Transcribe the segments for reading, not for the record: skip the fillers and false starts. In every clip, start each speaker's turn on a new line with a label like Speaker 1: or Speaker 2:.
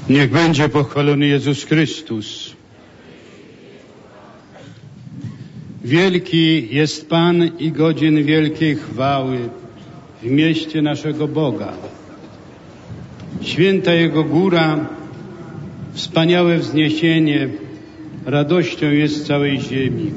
Speaker 1: Niech będzie pochwalony Jezus Chrystus. Wielki jest Pan i godzien wielkiej chwały w mieście naszego Boga. Święta Jego góra, wspaniałe wzniesienie, radością jest całej ziemi.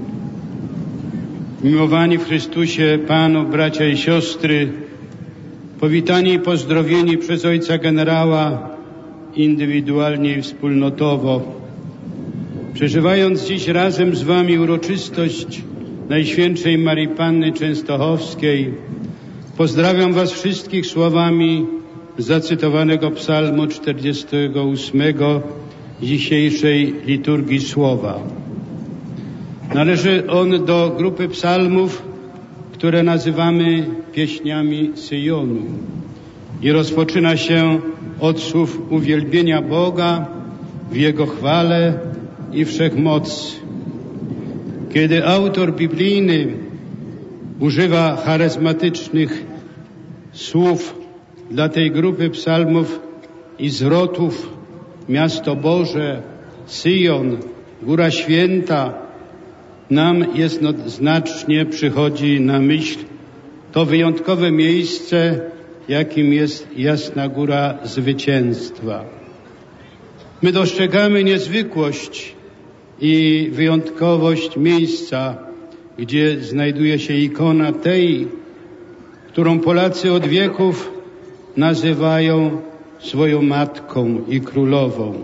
Speaker 1: Miłowani w Chrystusie Panu, bracia i siostry, powitani i pozdrowieni przez ojca generała indywidualnie i wspólnotowo. Przeżywając dziś razem z Wami uroczystość Najświętszej Marii Panny Częstochowskiej, pozdrawiam Was wszystkich słowami zacytowanego psalmu 48 dzisiejszej liturgii słowa. Należy on do grupy psalmów, które nazywamy pieśniami Syjonu i rozpoczyna się od słów uwielbienia Boga w Jego chwale i wszechmocy. Kiedy autor biblijny używa charyzmatycznych słów dla tej grupy psalmów i zwrotów miasto Boże, Syjon, Góra Święta, nam jednoznacznie przychodzi na myśl to wyjątkowe miejsce, jakim jest Jasna Góra Zwycięstwa. My dostrzegamy niezwykłość i wyjątkowość miejsca, gdzie znajduje się ikona tej, którą Polacy od wieków nazywają swoją matką i królową.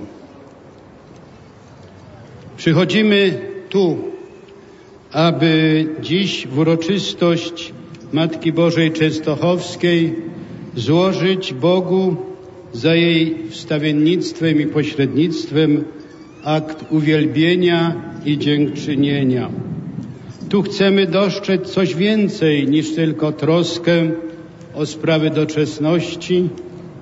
Speaker 1: Przychodzimy tu, aby dziś w uroczystość Matki Bożej Częstochowskiej złożyć Bogu za jej wstawiennictwem i pośrednictwem akt uwielbienia i dziękczynienia. Tu chcemy dostrzec coś więcej niż tylko troskę o sprawy doczesności,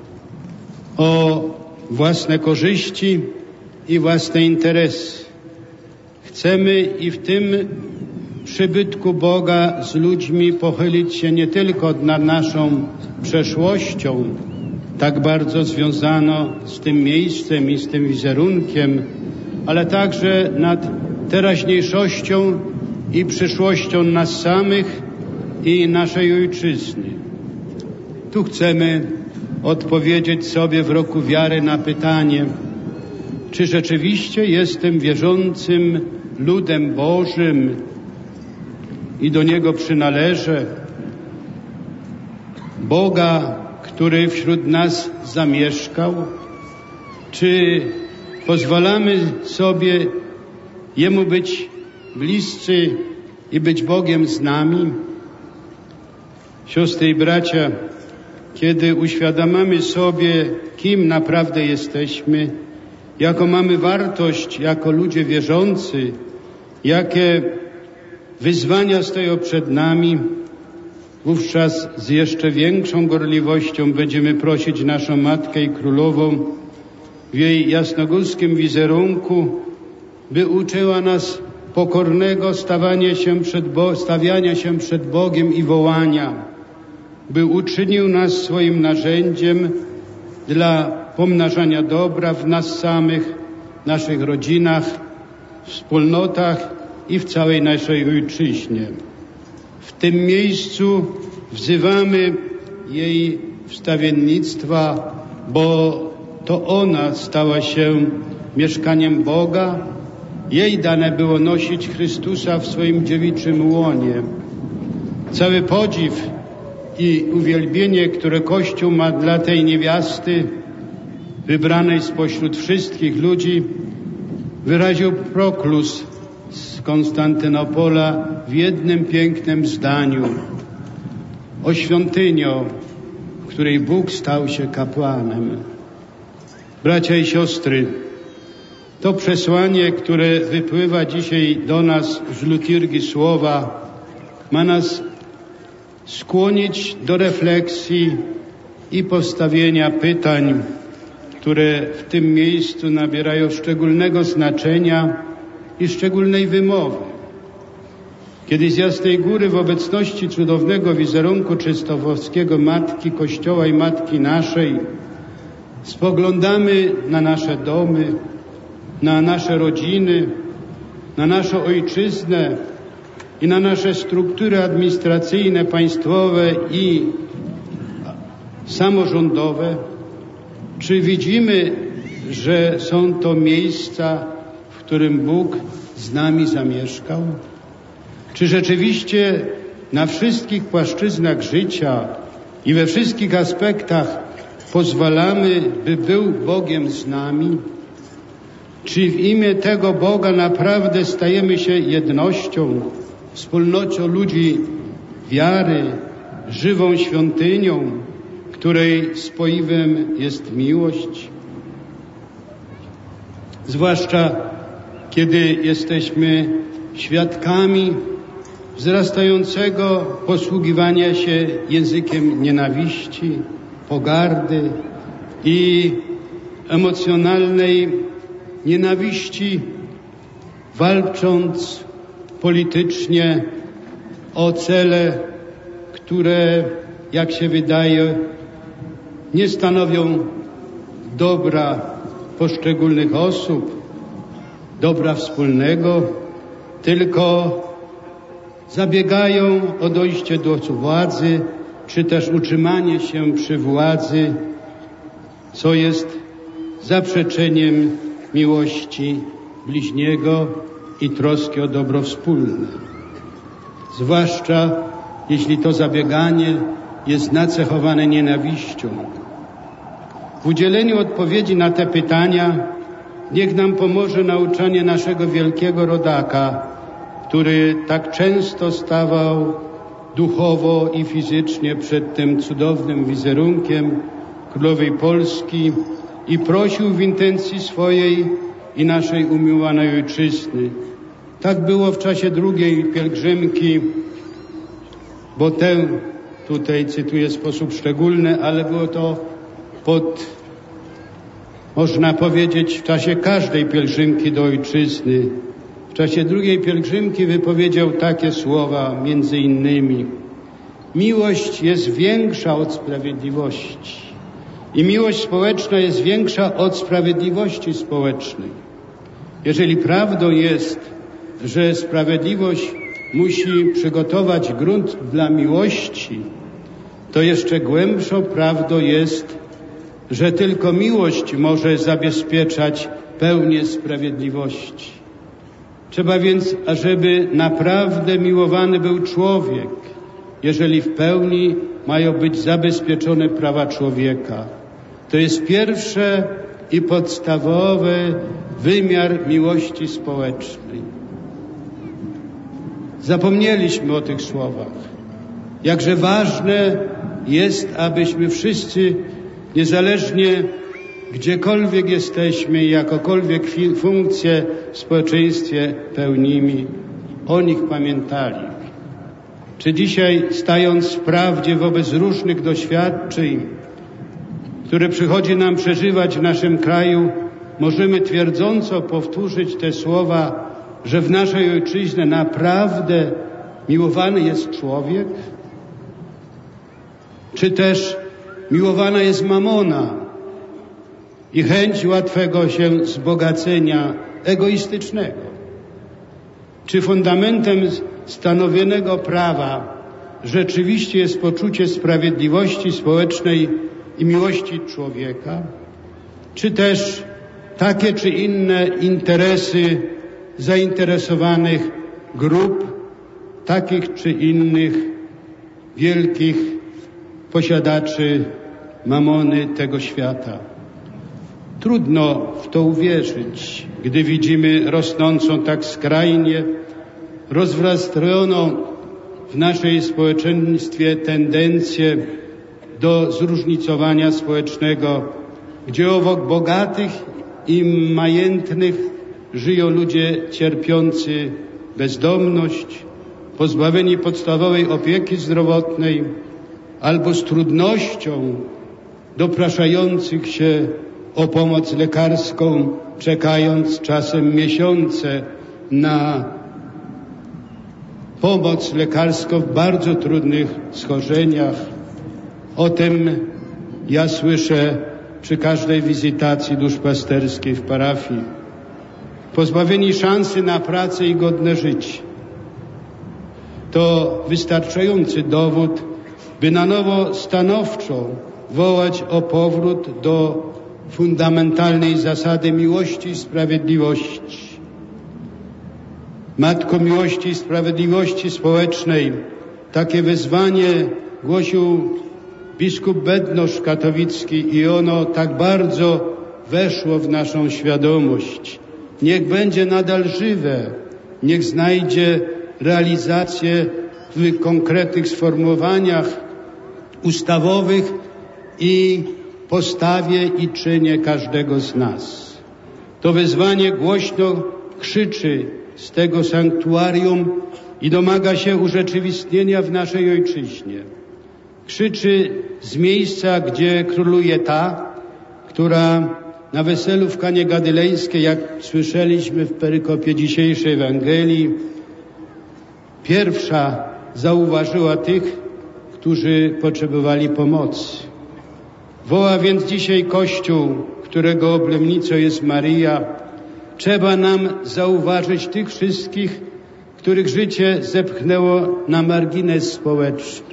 Speaker 1: o własne korzyści i własne interesy. Chcemy i w tym przybytku Boga z ludźmi pochylić się nie tylko nad naszą przeszłością, tak bardzo związaną z tym miejscem i z tym wizerunkiem, ale także nad teraźniejszością i przyszłością nas samych i naszej ojczyzny. Tu chcemy odpowiedzieć sobie w roku wiary na pytanie, czy rzeczywiście jestem wierzącym ludem Bożym i do Niego przynależę. Boga, który wśród nas zamieszkał, czy pozwalamy sobie Jemu być bliscy i być Bogiem z nami? Siostry i bracia, kiedy uświadamiamy sobie, kim naprawdę jesteśmy, jaką mamy wartość jako ludzie wierzący, jakie wyzwania stoją przed nami, wówczas z jeszcze większą gorliwością będziemy prosić naszą Matkę i Królową w jej jasnogórskim wizerunku, by uczyła nas pokornego stawiania się przed Bogiem i wołania, by uczynił nas swoim narzędziem dla pomnażania dobra w nas samych, naszych rodzinach, wspólnotach i w całej naszej ojczyźnie. W tym miejscu wzywamy jej wstawiennictwa, bo to ona stała się mieszkaniem Boga. Jej dane było nosić Chrystusa w swoim dziewiczym łonie. Cały podziw i uwielbienie, które Kościół ma dla tej niewiasty, wybranej spośród wszystkich ludzi, wyraził Proklus z Konstantynopola w jednym pięknym zdaniu: o świątynią, w której Bóg stał się kapłanem. Bracia i siostry, to przesłanie, które wypływa dzisiaj do nas z liturgii słowa, ma nas skłonić do refleksji i postawienia pytań, które w tym miejscu nabierają szczególnego znaczenia i szczególnej wymowy. Kiedy z Jasnej Góry w obecności cudownego wizerunku częstochowskiego Matki Kościoła i Matki naszej spoglądamy na nasze domy, na nasze rodziny, na naszą ojczyznę i na nasze struktury administracyjne, państwowe i samorządowe, czy widzimy, że są to miejsca, w którym Bóg z nami zamieszkał? Czy rzeczywiście na wszystkich płaszczyznach życia i we wszystkich aspektach pozwalamy, by był Bogiem z nami? Czy w imię tego Boga naprawdę stajemy się jednością, wspólnotą ludzi wiary, żywą świątynią, której spoiwem jest miłość? Zwłaszcza kiedy jesteśmy świadkami wzrastającego posługiwania się językiem nienawiści, pogardy i emocjonalnej nienawiści, walcząc politycznie o cele, które, jak się wydaje, nie stanowią dobra poszczególnych osób, dobra wspólnego, tylko zabiegają o dojście do władzy, czy też utrzymanie się przy władzy, co jest zaprzeczeniem miłości bliźniego i troski o dobro wspólne. Zwłaszcza jeśli to zabieganie jest nacechowane nienawiścią. W udzieleniu odpowiedzi na te pytania niech nam pomoże nauczanie naszego wielkiego rodaka, który tak często stawał duchowo i fizycznie przed tym cudownym wizerunkiem Królowej Polski i prosił w intencji swojej i naszej umiłowanej ojczyzny. Tak było w czasie drugiej pielgrzymki, bo tę tutaj cytuję w sposób szczególny, ale było to można powiedzieć, w czasie każdej pielgrzymki do ojczyzny. W czasie drugiej pielgrzymki wypowiedział takie słowa, między innymi: miłość jest większa od sprawiedliwości i miłość społeczna jest większa od sprawiedliwości społecznej. Jeżeli prawdą jest, że sprawiedliwość musi przygotować grunt dla miłości, to jeszcze głębszą prawdą jest, że tylko miłość może zabezpieczać pełnię sprawiedliwości. Trzeba więc, ażeby naprawdę miłowany był człowiek, jeżeli w pełni mają być zabezpieczone prawa człowieka. To jest pierwszy i podstawowy wymiar miłości społecznej. Zapomnieliśmy o tych słowach. Jakże ważne jest, abyśmy wszyscy, niezależnie gdziekolwiek jesteśmy, jakokolwiek funkcje w społeczeństwie pełnimy, o nich pamiętali. Czy dzisiaj, stając w prawdzie wobec różnych doświadczeń, które przychodzi nam przeżywać w naszym kraju, możemy twierdząco powtórzyć te słowa, że w naszej ojczyźnie naprawdę miłowany jest człowiek? Czy też miłowana jest mamona i chęć łatwego się wzbogacenia egoistycznego? Czy fundamentem stanowionego prawa rzeczywiście jest poczucie sprawiedliwości społecznej i miłości człowieka? Czy też takie czy inne interesy zainteresowanych grup, takich czy innych wielkich posiadaczy mamony tego świata? Trudno w to uwierzyć, gdy widzimy rosnącą tak skrajnie rozwracaną w naszej społeczeństwie tendencję do zróżnicowania społecznego, gdzie obok bogatych i majętnych żyją ludzie cierpiący bezdomność, pozbawieni podstawowej opieki zdrowotnej albo z trudnością dopraszających się o pomoc lekarską, czekając czasem miesiące na pomoc lekarską w bardzo trudnych schorzeniach. O tym ja słyszę przy każdej wizytacji duszpasterskiej w parafii, pozbawieni szansy na pracę i godne życie. To wystarczający dowód, by na nowo stanowczo wołać o powrót do fundamentalnej zasady miłości i sprawiedliwości. Matko miłości i sprawiedliwości społecznej, takie wezwanie głosił biskup Bednosz katowicki i ono tak bardzo weszło w naszą świadomość. Niech będzie nadal żywe, niech znajdzie realizację w konkretnych sformułowaniach ustawowych i postawie i czynie każdego z nas. To wezwanie głośno krzyczy z tego sanktuarium i domaga się urzeczywistnienia w naszej ojczyźnie. Krzyczy z miejsca, gdzie króluje ta, która na weselu w Kanie Galilejskiej, jak słyszeliśmy w perykopie dzisiejszej Ewangelii, pierwsza zauważyła tych, którzy potrzebowali pomocy. Woła więc dzisiaj Kościół, którego oblębnicą jest Maryja. Trzeba nam zauważyć tych wszystkich, których życie zepchnęło na margines społeczny.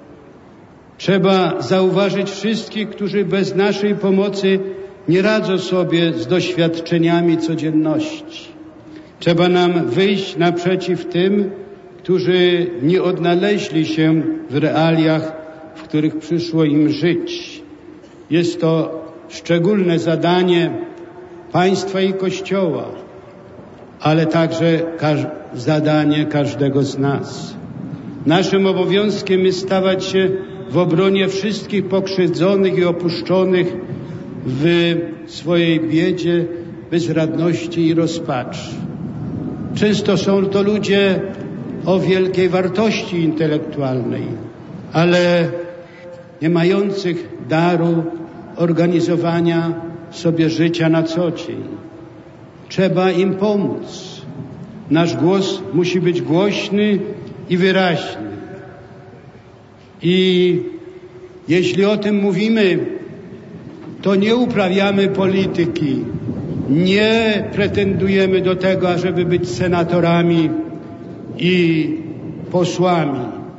Speaker 1: Trzeba zauważyć wszystkich, którzy bez naszej pomocy nie radzą sobie z doświadczeniami codzienności. Trzeba nam wyjść naprzeciw tym, którzy nie odnaleźli się w realiach, w których przyszło im żyć. Jest to szczególne zadanie państwa i Kościoła, ale także zadanie każdego z nas. Naszym obowiązkiem jest stawać się w obronie wszystkich pokrzywdzonych i opuszczonych w swojej biedzie, bezradności i rozpaczy. Często są to ludzie o wielkiej wartości intelektualnej, ale nie mających daru organizowania sobie życia na co dzień. Trzeba im pomóc. Nasz głos musi być głośny i wyraźny. I jeśli o tym mówimy, to nie uprawiamy polityki, nie pretendujemy do tego, ażeby być senatorami i posłami,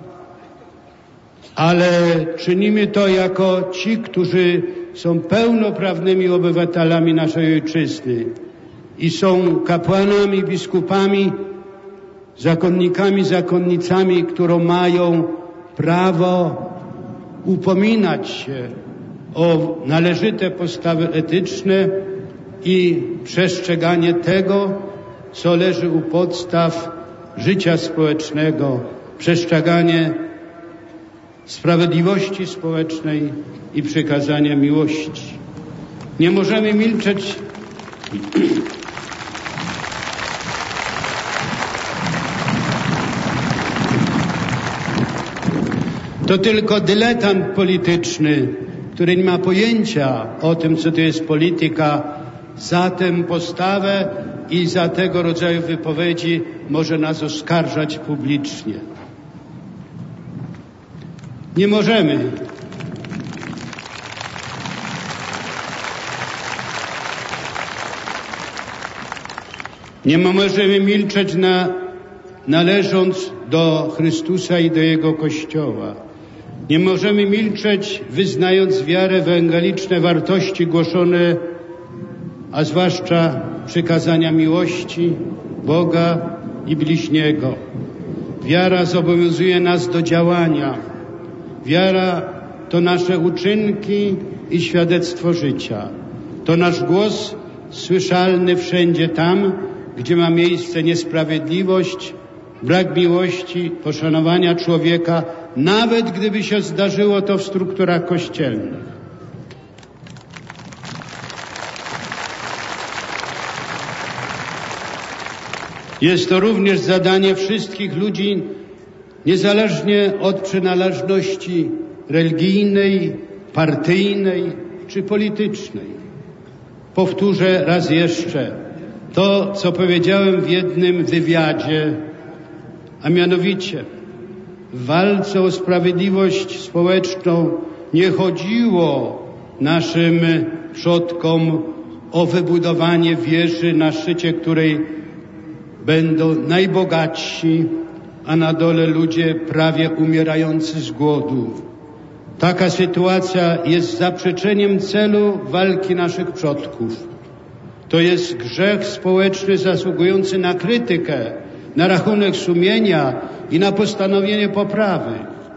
Speaker 1: ale czynimy to jako ci, którzy są pełnoprawnymi obywatelami naszej ojczyzny i są kapłanami, biskupami, zakonnikami, zakonnicami, które mają prawo upominać się o należyte postawy etyczne i przestrzeganie tego, co leży u podstaw życia społecznego, przestrzeganie sprawiedliwości społecznej i przykazania miłości. Nie możemy milczeć to tylko dyletant polityczny, który nie ma pojęcia o tym, co to jest polityka, za tę postawę i za tego rodzaju wypowiedzi może nas oskarżać publicznie. Nie możemy milczeć należąc do Chrystusa i do Jego Kościoła. Nie możemy milczeć, wyznając wiarę w ewangeliczne wartości głoszone, a zwłaszcza przykazania miłości Boga i bliźniego. Wiara zobowiązuje nas do działania. Wiara to nasze uczynki i świadectwo życia. To nasz głos słyszalny wszędzie tam, gdzie ma miejsce niesprawiedliwość, brak miłości, poszanowania człowieka, nawet gdyby się zdarzyło to w strukturach kościelnych. Jest to również zadanie wszystkich ludzi, niezależnie od przynależności religijnej, partyjnej czy politycznej. Powtórzę raz jeszcze to, co powiedziałem w jednym wywiadzie, a mianowicie w walce o sprawiedliwość społeczną nie chodziło naszym przodkom o wybudowanie wieży, na szczycie której będą najbogatsi, a na dole ludzie prawie umierający z głodu. Taka sytuacja jest zaprzeczeniem celu walki naszych przodków. To jest grzech społeczny zasługujący na krytykę, na rachunek sumienia i na postanowienie poprawy.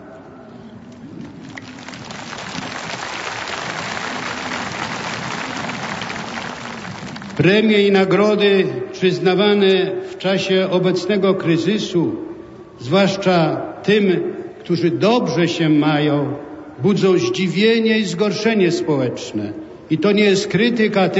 Speaker 1: Premie i nagrody przyznawane w czasie obecnego kryzysu, zwłaszcza tym, którzy dobrze się mają, budzą zdziwienie i zgorszenie społeczne. I to nie jest krytyka,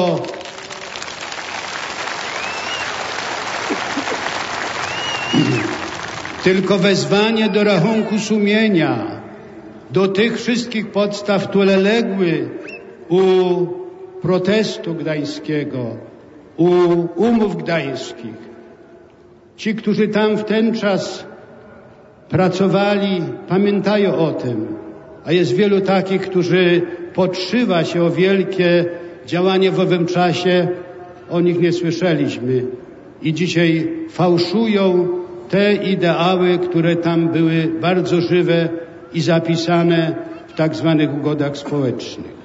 Speaker 1: tylko wezwanie do rachunku sumienia, do tych wszystkich podstaw, które legły u protestu gdańskiego, u umów gdańskich. Ci, którzy tam w ten czas pracowali, pamiętają o tym, a jest wielu takich, którzy podszywa się o wielkie działanie w owym czasie, o nich nie słyszeliśmy i dzisiaj fałszują te ideały, które tam były bardzo żywe i zapisane w tak zwanych ugodach społecznych.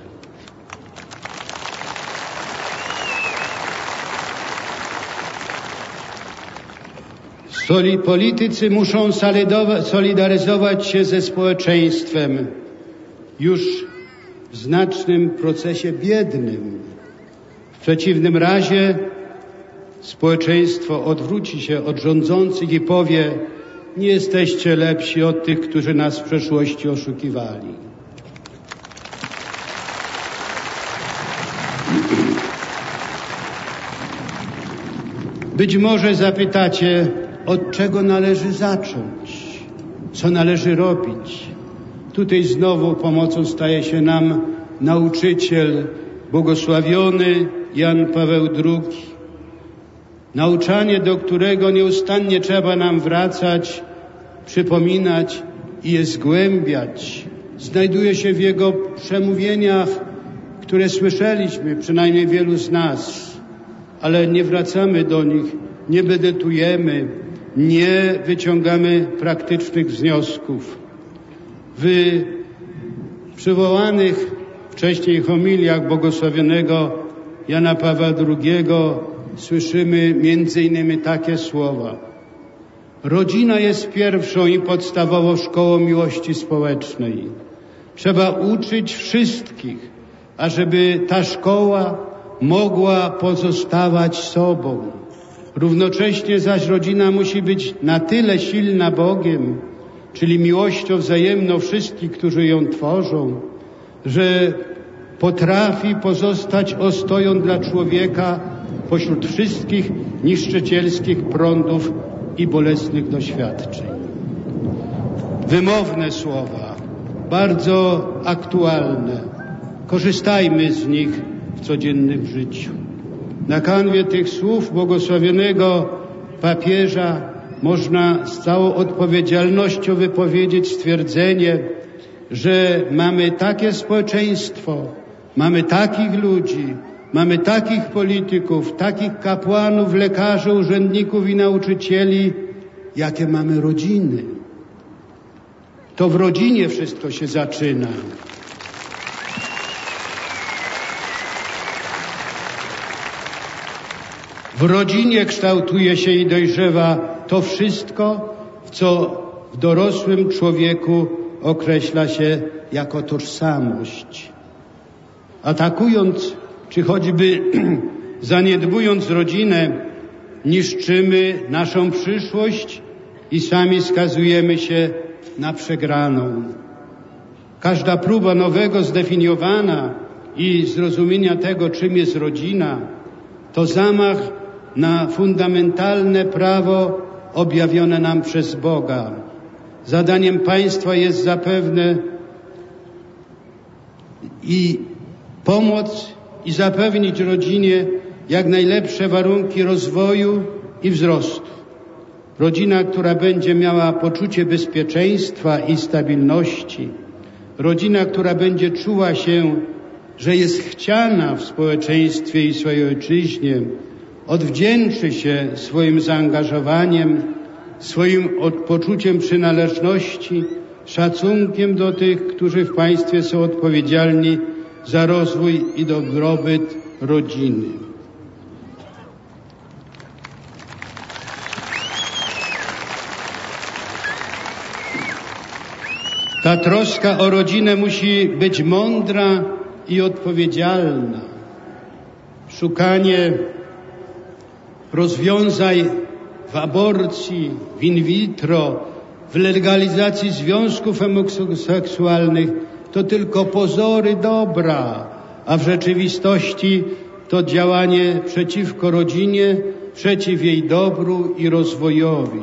Speaker 1: Politycy muszą solidaryzować się ze społeczeństwem już w znacznym procesie biednym. W przeciwnym razie społeczeństwo odwróci się od rządzących i powie: nie jesteście lepsi od tych, którzy nas w przeszłości oszukiwali. Być może zapytacie, od czego należy zacząć, co należy robić. Tutaj znowu pomocą staje się nam nauczyciel błogosławiony Jan Paweł II. Nauczanie, do którego nieustannie trzeba nam wracać, przypominać i je zgłębiać. Znajduje się w jego przemówieniach, które słyszeliśmy, przynajmniej wielu z nas, ale nie wracamy do nich, nie medytujemy, nie wyciągamy praktycznych wniosków. W przywołanych wcześniej homiliach błogosławionego Jana Pawła II słyszymy między innymi takie słowa: rodzina jest pierwszą i podstawową szkołą miłości społecznej. Trzeba uczyć wszystkich, ażeby ta szkoła mogła pozostawać sobą. Równocześnie zaś rodzina musi być na tyle silna Bogiem, czyli miłością wzajemną wszystkich, którzy ją tworzą, że potrafi pozostać ostoją dla człowieka pośród wszystkich niszczycielskich prądów i bolesnych doświadczeń. Wymowne słowa, bardzo aktualne. Korzystajmy z nich w codziennym życiu. Na kanwie tych słów błogosławionego papieża można z całą odpowiedzialnością wypowiedzieć stwierdzenie, że mamy takie społeczeństwo, mamy takich ludzi, mamy takich polityków, takich kapłanów, lekarzy, urzędników i nauczycieli, jakie mamy rodziny. To w rodzinie wszystko się zaczyna. W rodzinie kształtuje się i dojrzewa to wszystko, co w dorosłym człowieku określa się jako tożsamość. Atakując, czy choćby zaniedbując rodzinę, niszczymy naszą przyszłość i sami skazujemy się na przegraną. Każda próba nowego zdefiniowania i zrozumienia tego, czym jest rodzina, to zamach na fundamentalne prawo objawione nam przez Boga. Zadaniem państwa jest zapewne i pomóc i zapewnić rodzinie jak najlepsze warunki rozwoju i wzrostu. Rodzina, która będzie miała poczucie bezpieczeństwa i stabilności. Rodzina, która będzie czuła się że jest chciana w społeczeństwie i swojej ojczyźnie, odwdzięczy się swoim zaangażowaniem, swoim poczuciem przynależności, szacunkiem do tych, którzy w państwie są odpowiedzialni za rozwój i dobrobyt rodziny. Ta troska o rodzinę musi być mądra i odpowiedzialna. Szukanie rozwiązań w aborcji, w in vitro, w legalizacji związków homoseksualnych to tylko pozory dobra, a w rzeczywistości to działanie przeciwko rodzinie, przeciw jej dobru i rozwojowi.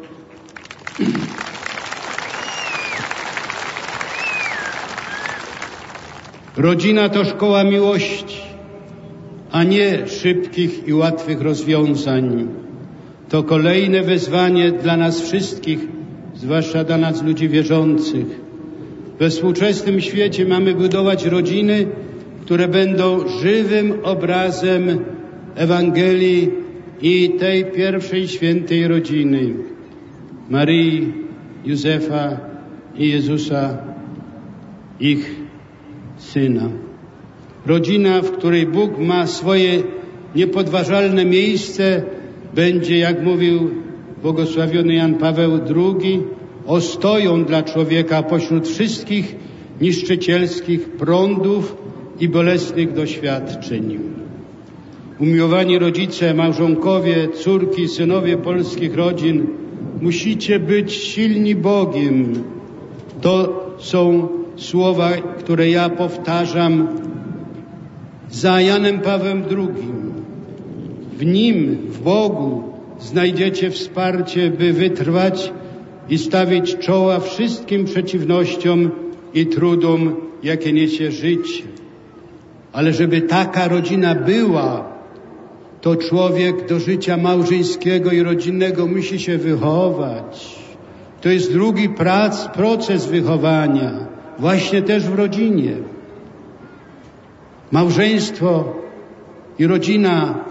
Speaker 1: Rodzina to szkoła miłości, a nie szybkich i łatwych rozwiązań. To kolejne wyzwanie dla nas wszystkich, zwłaszcza dla nas ludzi wierzących. We współczesnym świecie mamy budować rodziny, które będą żywym obrazem Ewangelii i tej pierwszej świętej rodziny Maryi, Józefa i Jezusa, ich Syna. Rodzina, w której Bóg ma swoje niepodważalne miejsce, będzie, jak mówił błogosławiony Jan Paweł II, ostoją dla człowieka pośród wszystkich niszczycielskich prądów i bolesnych doświadczeń. Umiłowani rodzice, małżonkowie, córki, synowie polskich rodzin, musicie być silni Bogiem. To są słowa, które ja powtarzam za Janem Pawłem II. W Nim, w Bogu, znajdziecie wsparcie, by wytrwać i stawić czoła wszystkim przeciwnościom i trudom, jakie niesie życie. Ale żeby taka rodzina była, to człowiek do życia małżeńskiego i rodzinnego musi się wychować. To jest drugi proces wychowania, właśnie też w rodzinie. Małżeństwo i rodzina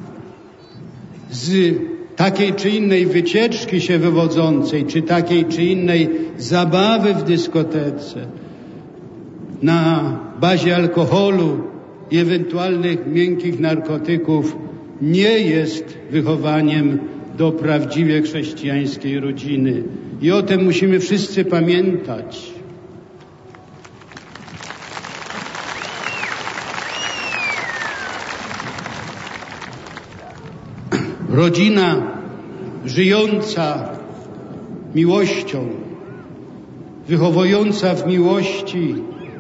Speaker 1: z takiej czy innej wycieczki się wywodzącej, czy takiej czy innej zabawy w dyskotece, na bazie alkoholu i ewentualnych miękkich narkotyków nie jest wychowaniem do prawdziwie chrześcijańskiej rodziny. I o tym musimy wszyscy pamiętać. Rodzina żyjąca miłością, wychowująca w miłości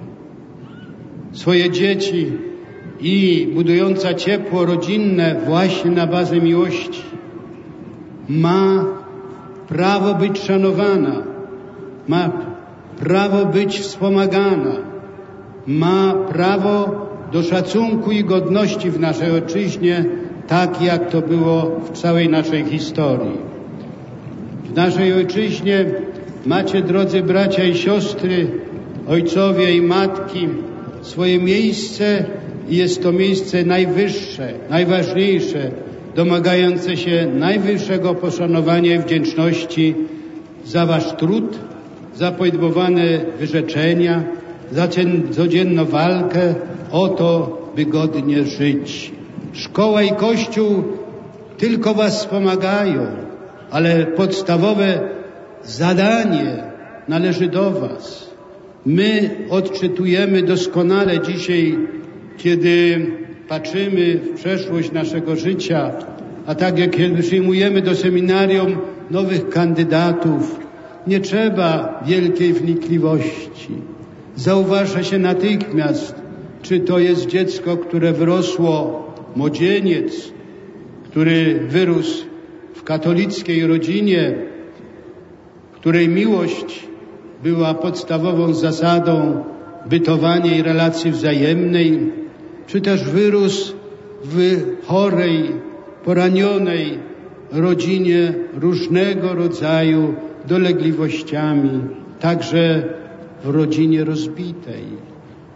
Speaker 1: swoje dzieci i budująca ciepło rodzinne właśnie na bazie miłości, ma prawo być szanowana, ma prawo być wspomagana, ma prawo do szacunku i godności w naszej ojczyźnie, tak jak to było w całej naszej historii. W naszej ojczyźnie macie, drodzy bracia i siostry, ojcowie i matki, swoje miejsce i jest to miejsce najwyższe, najważniejsze, domagające się najwyższego poszanowania i wdzięczności za wasz trud, za podejmowane wyrzeczenia, za codzienną walkę o to, by godnie żyć. Szkoła i Kościół tylko was wspomagają, ale podstawowe zadanie należy do was. My odczytujemy doskonale dzisiaj, kiedy patrzymy w przeszłość naszego życia, a tak jak kiedy przyjmujemy do seminarium nowych kandydatów, nie trzeba wielkiej wnikliwości. Zauważa się natychmiast, czy to jest dziecko, które wyrosło, młodzieniec, który wyrósł w katolickiej rodzinie, której miłość była podstawową zasadą bytowania i relacji wzajemnej, czy też wyrósł w chorej, poranionej rodzinie różnego rodzaju dolegliwościami, także w rodzinie rozbitej.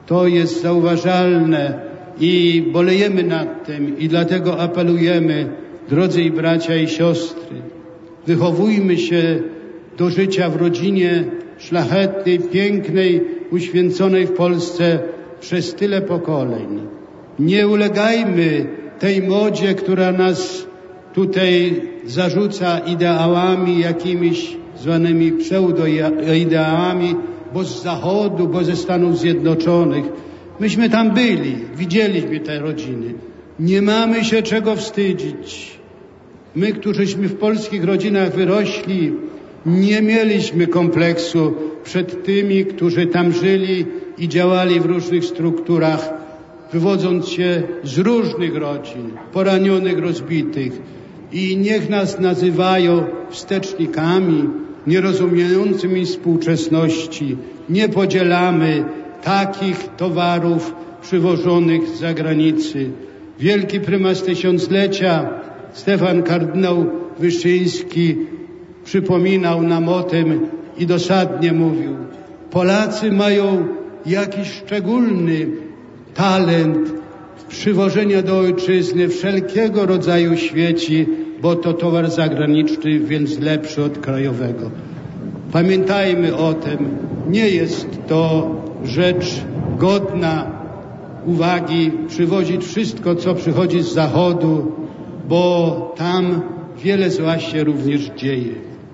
Speaker 1: To jest zauważalne i bolejemy nad tym i dlatego apelujemy, drodzy bracia i siostry, wychowujmy się do życia w rodzinie szlachetnej, pięknej, uświęconej w Polsce przez tyle pokoleń. Nie ulegajmy tej modzie, która nas tutaj zarzuca ideałami jakimiś zwanymi pseudoideałami, bo z Zachodu, bo ze Stanów Zjednoczonych. Myśmy tam byli, widzieliśmy te rodziny. Nie mamy się czego wstydzić. My, którzyśmy w polskich rodzinach wyrośli, nie mieliśmy kompleksu przed tymi, którzy tam żyli i działali w różnych strukturach, wywodząc się z różnych rodzin, poranionych, rozbitych. I niech nas nazywają wstecznikami, nierozumiejącymi współczesności. Nie podzielamy takich towarów przywożonych z zagranicy. Wielki prymas tysiąclecia, Stefan kardynał Wyszyński, przypominał nam o tym i dosadnie mówił: Polacy mają jakiś szczególny talent przywożenia do ojczyzny wszelkiego rodzaju śmieci, bo to towar zagraniczny, więc lepszy od krajowego. Pamiętajmy o tym, nie jest to rzecz godna uwagi przywozić wszystko, co przychodzi z Zachodu, bo tam wiele zła się również dzieje.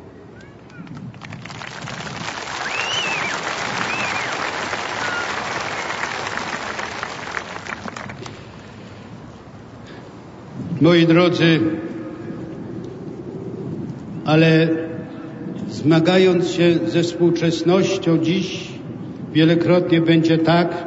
Speaker 1: Moi drodzy, ale zmagając się ze współczesnością dziś, wielokrotnie będzie tak,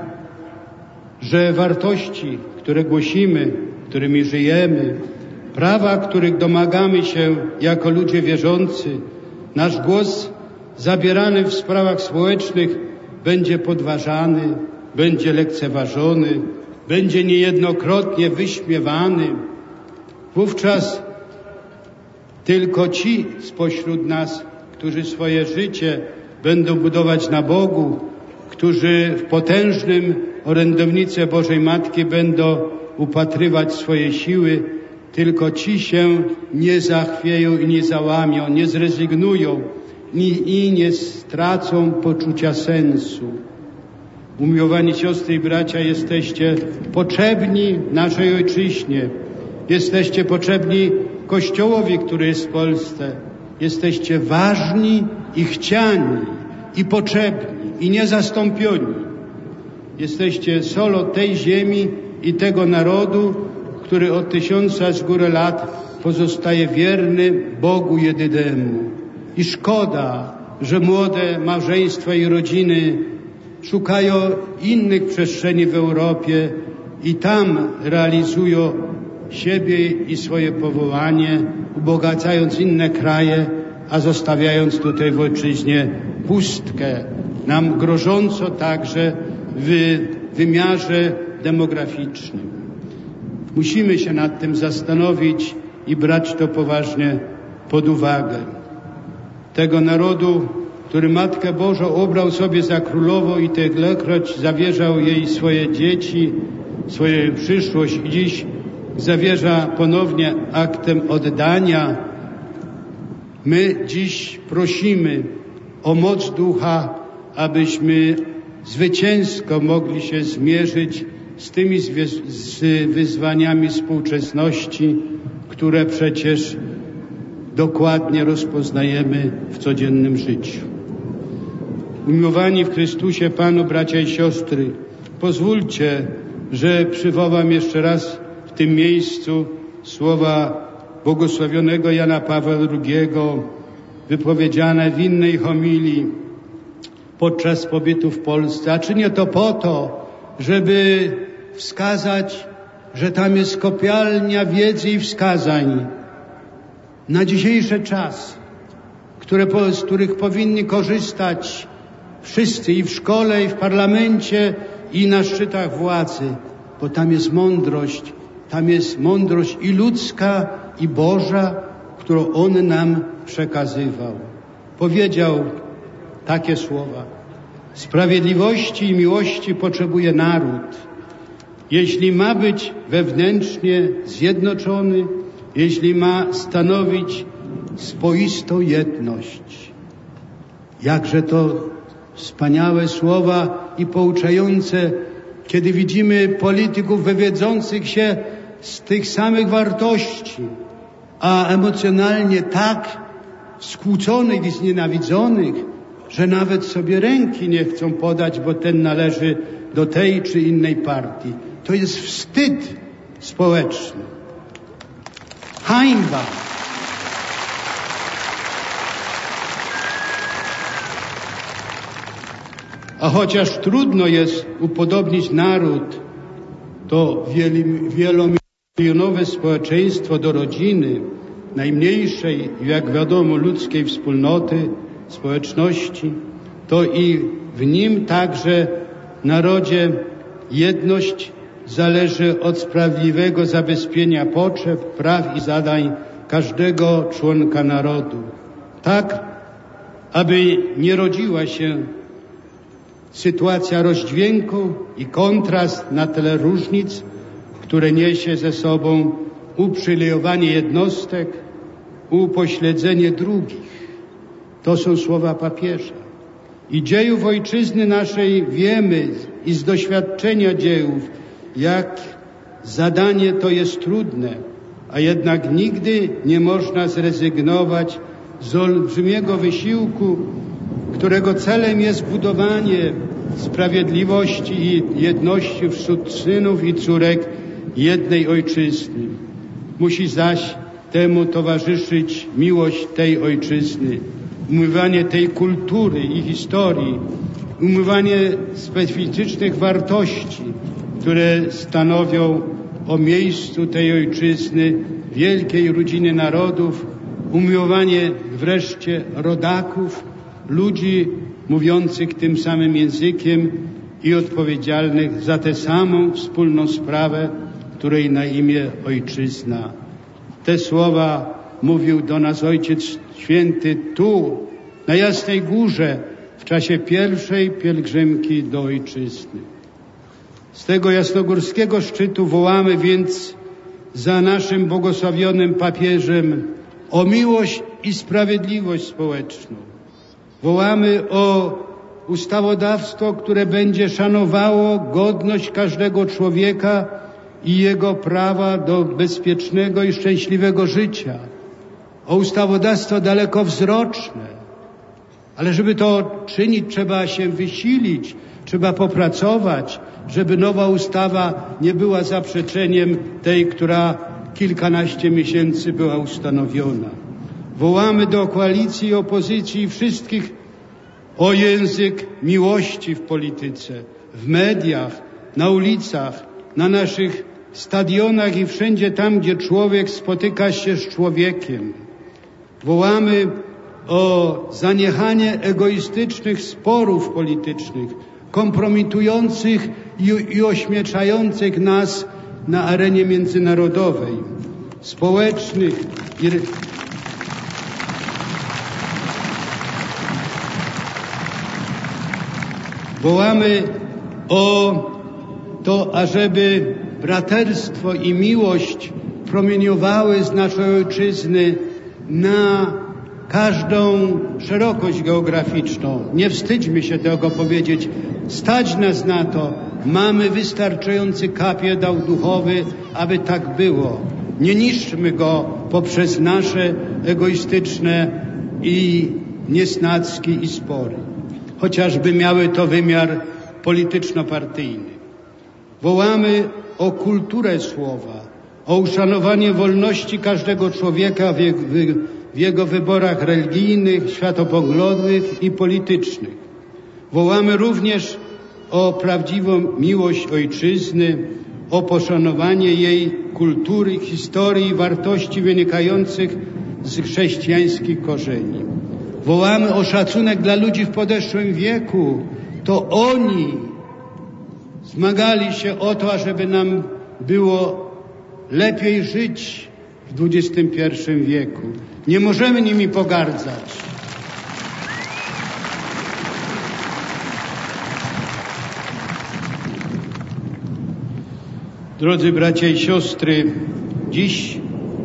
Speaker 1: że wartości, które głosimy, którymi żyjemy, prawa, których domagamy się jako ludzie wierzący, nasz głos zabierany w sprawach społecznych będzie podważany, będzie lekceważony, będzie niejednokrotnie wyśmiewany. Wówczas tylko ci spośród nas, którzy swoje życie będą budować na Bogu, którzy w potężnym orędownictwie Bożej Matki będą upatrywać swoje siły, tylko ci się nie zachwieją i nie załamią, nie zrezygnują i nie stracą poczucia sensu. Umiłowani siostry i bracia, jesteście potrzebni naszej ojczyźnie. Jesteście potrzebni Kościołowi, który jest w Polsce. Jesteście ważni i chciani, i potrzebni, i niezastąpioni. Jesteście solą tej ziemi i tego narodu, który od 1000 z góry lat pozostaje wierny Bogu jedynemu. I szkoda, że młode małżeństwa i rodziny szukają innych przestrzeni w Europie i tam realizują siebie i swoje powołanie, ubogacając inne kraje, a zostawiając tutaj w ojczyźnie pustkę, nam grożąco także w wymiarze demograficznym. Musimy się nad tym zastanowić i brać to poważnie pod uwagę. Tego narodu, który Matkę Bożą obrał sobie za królową i tylekroć zawierzał jej swoje dzieci, swoją przyszłość i dziś zawierza ponownie aktem oddania. My dziś prosimy o moc ducha, abyśmy zwycięsko mogli się zmierzyć z tymi wyzwaniami współczesności, które przecież dokładnie rozpoznajemy w codziennym życiu. Umiłowani w Chrystusie Panu, bracia i siostry, pozwólcie, że przywołam jeszcze raz w tym miejscu słowa błogosławionego Jana Pawła II, wypowiedziane w innej homilii podczas pobytu w Polsce. A czynię to po to, żeby wskazać, że tam jest kopialnia wiedzy i wskazań na dzisiejszy czas, z których powinni korzystać wszyscy i w szkole, i w parlamencie, i na szczytach władzy, bo tam jest mądrość i ludzka, i Boża, którą On nam przekazywał. Powiedział takie słowa: Sprawiedliwości i miłości potrzebuje naród, jeśli ma być wewnętrznie zjednoczony, jeśli ma stanowić swoistą jedność. Jakże to wspaniałe słowa i pouczające, kiedy widzimy polityków wywiedzących się z tych samych wartości, a emocjonalnie tak skłóconych i znienawidzonych, że nawet sobie ręki nie chcą podać, bo ten należy do tej czy innej partii. To jest wstyd społeczny. Hańba. A chociaż trudno jest upodobnić naród, to wielomilionowe społeczeństwo do rodziny, najmniejszej, jak wiadomo, ludzkiej wspólnoty, społeczności, to i w nim także narodzie jedność zależy od sprawiedliwego zabezpieczenia potrzeb, praw i zadań każdego członka narodu. Tak, aby nie rodziła się sytuacja rozdźwięku i kontrast na tle różnic, które niesie ze sobą uprzywilejowanie jednostek, upośledzenie drugich. To są słowa papieża. I dziejów ojczyzny naszej wiemy i z doświadczenia dziejów, jak zadanie to jest trudne, a jednak nigdy nie można zrezygnować z olbrzymiego wysiłku, którego celem jest budowanie sprawiedliwości i jedności wśród synów i córek jednej ojczyzny. Musi zaś temu towarzyszyć miłość tej ojczyzny, umywanie tej kultury i historii, umywanie specyficznych wartości, które stanowią o miejscu tej ojczyzny, wielkiej rodziny narodów, umiłowanie wreszcie rodaków, ludzi mówiących tym samym językiem i odpowiedzialnych za tę samą wspólną sprawę, której na imię ojczyzna. Te słowa mówił do nas Ojciec Święty tu, na Jasnej Górze, w czasie pierwszej pielgrzymki do ojczyzny. Z tego jasnogórskiego szczytu wołamy więc za naszym błogosławionym papieżem o miłość i sprawiedliwość społeczną. Wołamy o ustawodawstwo, które będzie szanowało godność każdego człowieka i jego prawa do bezpiecznego i szczęśliwego życia. O ustawodawstwo dalekowzroczne. Ale żeby to czynić, trzeba się wysilić, trzeba popracować, żeby nowa ustawa nie była zaprzeczeniem tej, która kilkanaście miesięcy była ustanowiona. Wołamy do koalicji i opozycji i wszystkich o język miłości w polityce, w mediach, na ulicach, na naszych stadionach i wszędzie tam, gdzie człowiek spotyka się z człowiekiem. Wołamy o zaniechanie egoistycznych sporów politycznych, kompromitujących i ośmieszających nas na arenie międzynarodowej, społecznych i wołamy o to, ażeby braterstwo i miłość promieniowały z naszej ojczyzny na każdą szerokość geograficzną. Nie wstydźmy się tego powiedzieć. Stać nas na to. Mamy wystarczający kapitał duchowy, aby tak było. Nie niszczmy go poprzez nasze egoistyczne i niesnacki i spory. Chociażby miały to wymiar polityczno-partyjny. Wołamy o kulturę słowa, o uszanowanie wolności każdego człowieka w jego wyborach religijnych, światopoglądowych i politycznych. Wołamy również o prawdziwą miłość ojczyzny, o poszanowanie jej kultury, historii i wartości wynikających z chrześcijańskich korzeni. Wołamy o szacunek dla ludzi w podeszłym wieku. To oni zmagali się o to, ażeby nam było lepiej żyć w XXI wieku. Nie możemy nimi pogardzać. Drodzy bracia i siostry, dziś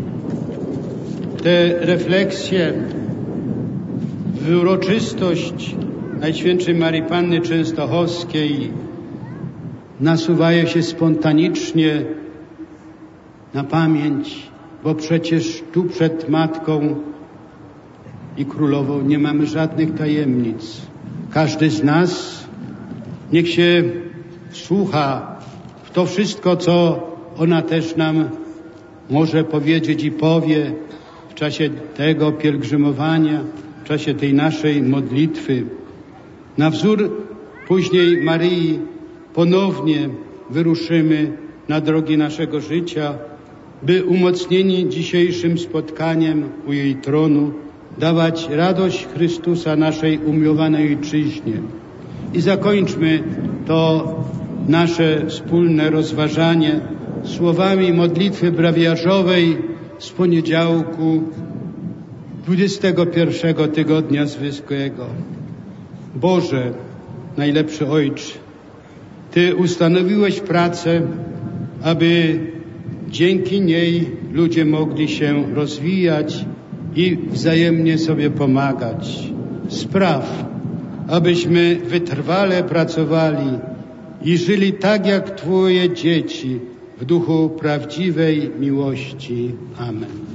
Speaker 1: te refleksje w uroczystość Najświętszej Marii Panny Częstochowskiej nasuwają się spontanicznie na pamięć, bo przecież tu przed Matką i Królową nie mamy żadnych tajemnic. Każdy z nas niech się wsłucha w to wszystko, co ona też nam może powiedzieć i powie w czasie tego pielgrzymowania, w czasie tej naszej modlitwy. Na wzór później Maryi ponownie wyruszymy na drogi naszego życia, by umocnieni dzisiejszym spotkaniem u jej tronu dawać radość Chrystusa naszej umiłowanej Ojczyźnie. I zakończmy to nasze wspólne rozważanie słowami modlitwy brawiarzowej z poniedziałku 21 tygodnia zwykłego. Boże, najlepszy Ojcze, Ty ustanowiłeś pracę, aby dzięki niej ludzie mogli się rozwijać i wzajemnie sobie pomagać. Spraw, abyśmy wytrwale pracowali i żyli tak jak Twoje dzieci w duchu prawdziwej miłości. Amen.